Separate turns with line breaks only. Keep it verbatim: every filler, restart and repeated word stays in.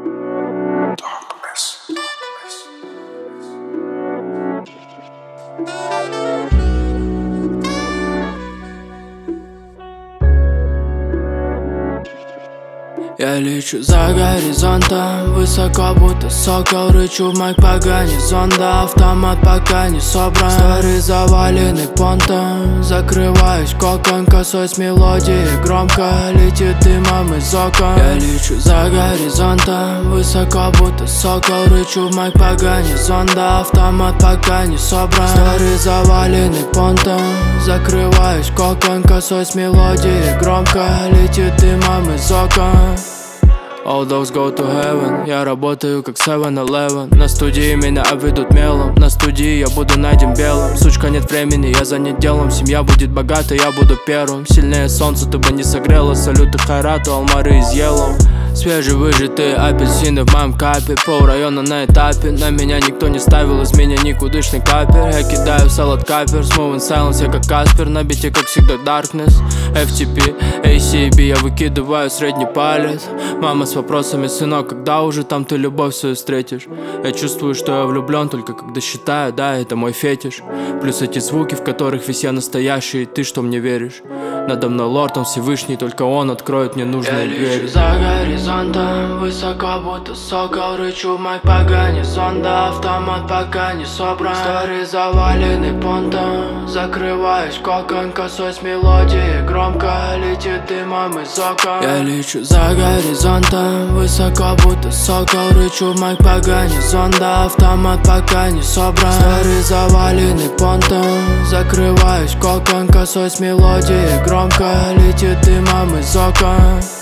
Я лечу за горизонтом, высоко будто сокол. Рычу в майк погани зонда, автомат пока не собран. Стары завалены понтом, закрываюсь кокон. Косой с мелодией громко летит дымом из окон. Я лечу за горизонтом, высоко будто сокол. Рычу в майк погани зонда, автомат пока не собран. Стары завалены понтом, закрываюсь кокон. Косой с мелодией громко летит дымом из окон. All those go to heaven. Я работаю как севен элевен. На студии меня обведут мелом. На студии я буду найден белым. Сучка, нет времени, я занят делом. Семья будет богата, я буду первым. Сильнее солнца, ты бы не согрела. Салюты Хайрату, Алмары из Yellow. Свежевыжатые апельсины в моем капе. Пол района на этапе. На меня никто не ставил, из меня никудышный капер. Я кидаю в салат капер, smooth and silence, я как Каспер. На бите, как всегда, darkness. эф ти пи, эй си би, я выкидываю средний палец. Мама с вопросами: сынок, когда уже там ты любовь свою встретишь? Я чувствую, что я влюблен только когда считаю, да, это мой фетиш. Плюс эти звуки, в которых весь я настоящий, и ты, что мне веришь. Надо мной лорд, он Всевышний, только он откроет мне нужные двери. Я лечу за горизонтом, высоко будто сокол. Рычу в майк погани зонда, автомат пока не собран. Старые завалены понтом, закрываюсь кокон. Косой с мелодией громко летит дымом из окон. Я лечу за горизонтом, высоко будто сокол. Рычу в майк погани зонда, автомат пока не собран. Старые завалены понтом, закрываюсь кокон. Косой с мелодией громко летит дымом из окон.